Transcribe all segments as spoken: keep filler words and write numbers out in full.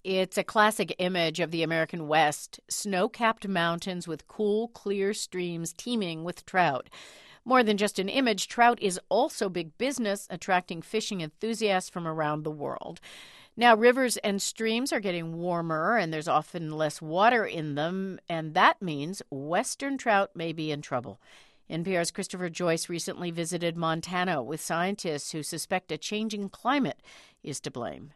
It's a classic image of the American West, snow-capped mountains with cool, clear streams teeming with trout. More than just an image, trout is also big business, attracting fishing enthusiasts from around the world. Now, rivers and streams are getting warmer, and there's often less water in them, and that means western trout may be in trouble. N P R's Christopher Joyce recently visited Montana with scientists who suspect a changing climate is to blame.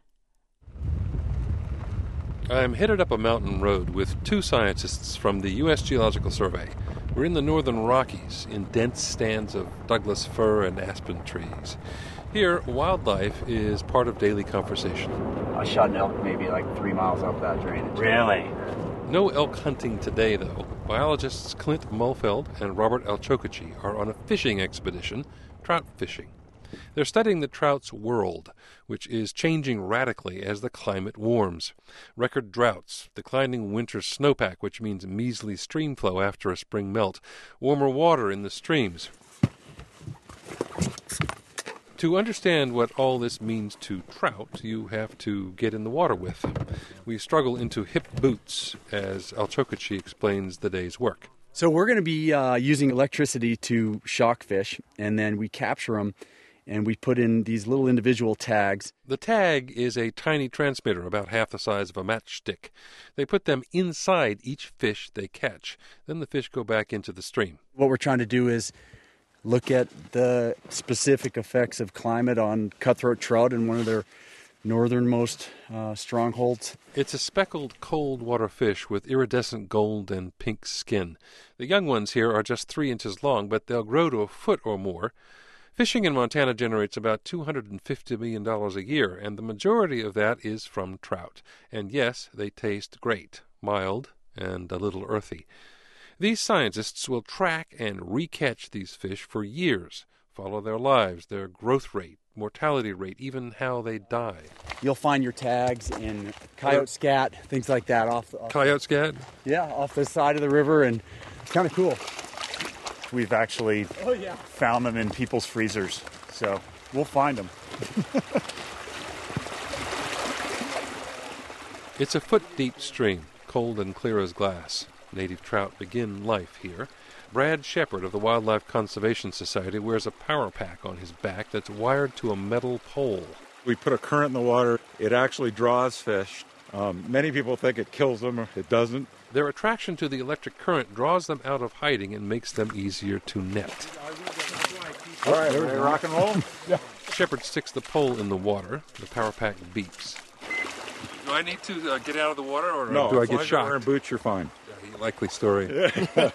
I'm headed up a mountain road with two scientists from the U S Geological Survey. We're in the northern Rockies, in dense stands of Douglas fir and aspen trees. Here, wildlife is part of daily conversation. I shot an elk maybe like three miles up that drainage. Really? No elk hunting today, though. Biologists Clint Mulfeld and Robert Alchokachi are on a fishing expedition, trout fishing. They're studying the trout's world, which is changing radically as the climate warms. Record droughts, declining winter snowpack, which means measly stream flow after a spring melt, warmer water in the streams. To understand what all this means to trout, you have to get in the water with them. We struggle into hip boots, as Alchokachi explains the day's work. So we're going to be uh, using electricity to shock fish, and then we capture them, and we put in these little individual tags. The tag is a tiny transmitter about half the size of a matchstick. They put them inside each fish they catch. Then the fish go back into the stream. What we're trying to do is look at the specific effects of climate on cutthroat trout in one of their northernmost uh, strongholds. It's a speckled cold water fish with iridescent gold and pink skin. The young ones here are just three inches long, but they'll grow to a foot or more. Fishing in Montana generates about two hundred fifty million dollars a year, and the majority of that is from trout. And yes, they taste great, mild, and a little earthy. These scientists will track and recatch these fish for years, follow their lives, their growth rate, mortality rate, even how they die. You'll find your tags in coyote scat, things like that. Off, off Coyote scat? Yeah, off the side of the river, and it's kind of cool. We've actually oh, yeah. found them in people's freezers, so we'll find them. It's a foot-deep stream, cold and clear as glass. Native trout begin life here. Brad Shepard of the Wildlife Conservation Society wears a power pack on his back that's wired to a metal pole. We put a current in the water. It actually draws fish. Um, many people think it kills them. It doesn't. Their attraction to the electric current draws them out of hiding and makes them easier to net. All right, ready to rock and roll? Yeah. Shepard sticks the pole in the water. The power pack beeps. Do I need to uh, get out of the water, or no, do I as long get as you're shocked? wearing boots, you're fine. Yeah, likely story.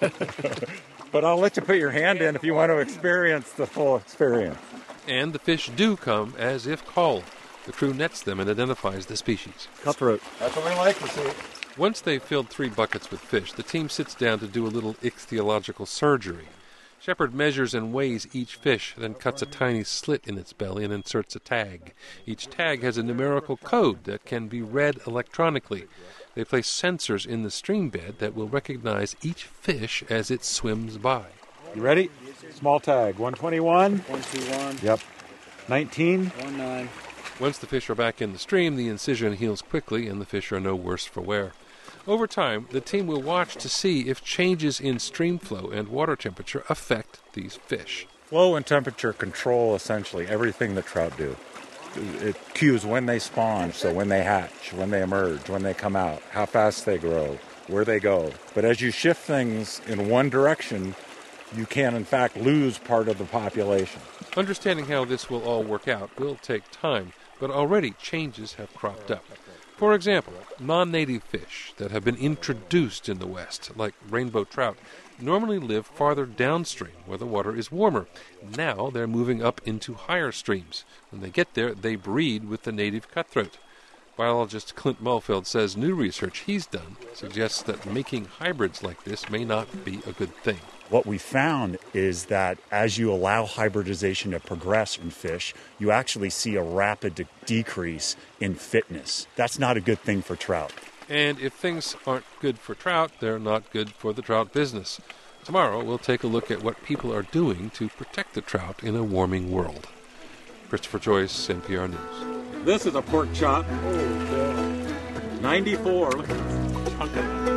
But I'll let you put your hand in if you want to experience the full experience. And the fish do come as if called. The crew nets them and identifies the species. Cutthroat. That's what we like to see. Once they've filled three buckets with fish, the team sits down to do a little ichthyological surgery. Shepard measures and weighs each fish, then cuts a tiny slit in its belly and inserts a tag. Each tag has a numerical code that can be read electronically. They place sensors in the stream bed that will recognize each fish as it swims by. You ready? Small tag. one twenty-one. one twenty-one. Yep. nineteen. one nine. Once the fish are back in the stream, the incision heals quickly and the fish are no worse for wear. Over time, the team will watch to see if changes in stream flow and water temperature affect these fish. Flow and temperature control essentially everything that trout do. It cues when they spawn, so when they hatch, when they emerge, when they come out, how fast they grow, where they go. But as you shift things in one direction, you can in fact lose part of the population. Understanding how this will all work out will take time, but already changes have cropped up. For example, non-native fish that have been introduced in the West, like rainbow trout, normally live farther downstream where the water is warmer. Now they're moving up into higher streams. When they get there, they breed with the native cutthroat. Biologist Clint Mulfeld says new research he's done suggests that making hybrids like this may not be a good thing. What we found is that as you allow hybridization to progress in fish, you actually see a rapid de- decrease in fitness. That's not a good thing for trout. And if things aren't good for trout, they're not good for the trout business. Tomorrow, we'll take a look at what people are doing to protect the trout in a warming world. Christopher Joyce, N P R News. This is a pork chop. Nice ninety-four. Look at this chunk of